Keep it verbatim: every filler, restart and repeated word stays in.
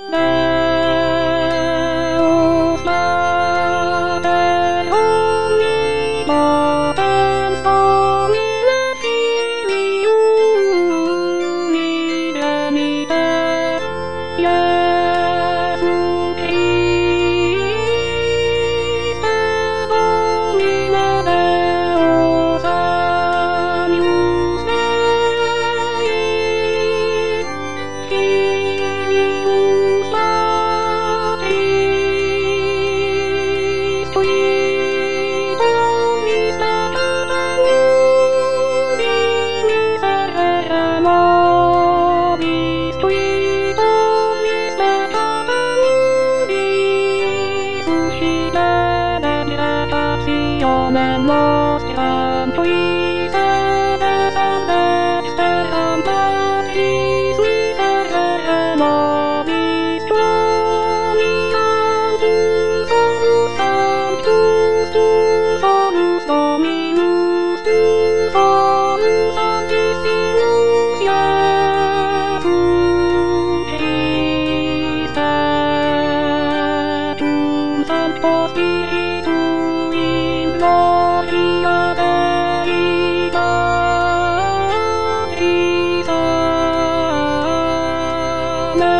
Deus Mater omnipotens Domine Filius unire miter Iesu Christe Domine Deus agnus Dei Filius Patris Tui Donis peccata mundi miserere nobis Tui Donis peccata mundi suscite degregationem nostram Tui sede dexteram Patris miserere nobis Dominicantum solus sanctus tu solus Dominus tu solus sanctissimus Iesu Christe tum Sancto Spiritu in gloria Dei Patris. Amen.